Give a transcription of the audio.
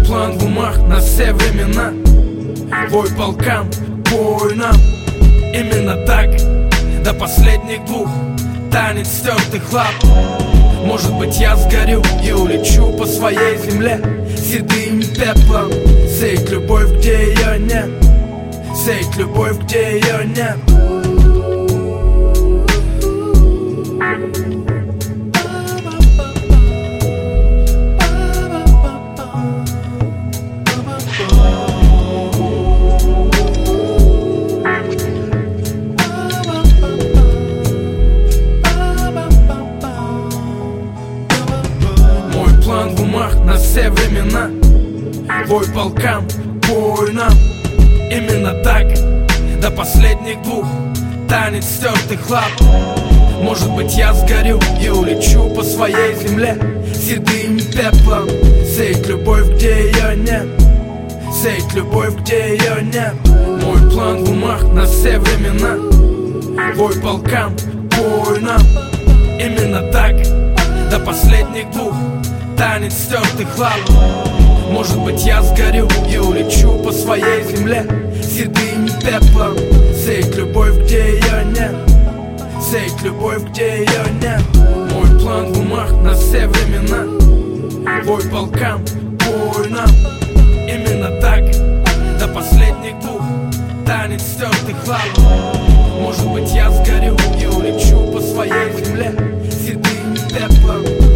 план в умах на все времена. Бой полкам, бой нам. Именно так, до последних двух. Танец стертых лап. Может быть, я сгорю и улечу по своей земле седым пеплом. Сеять любовь, где ее нет. Сеять любовь, где ее нет. План в умах на все времена. Бой полкам, бой нам. Именно так, до последних двух. Танец стертых лап. Может быть, я сгорю и улечу по своей земле седым пеплом. Сеять любовь, где ее нет. Сеять любовь, где ее нет. Мой план в умах на все времена. Бой полкам, бой нам. Именно так, до последних двух. Танец стертых лап. Может быть, я сгорю и улечу по своей земле седым пеплом. Сеять любовь, где ее нет. Сеять любовь, где ее нет. Мой план в умах на все времена. Бой полкам, бой нам. Именно так, до последних двух. Танец стертых лап. Может быть, я сгорю и улечу по своей земле седым пеплом.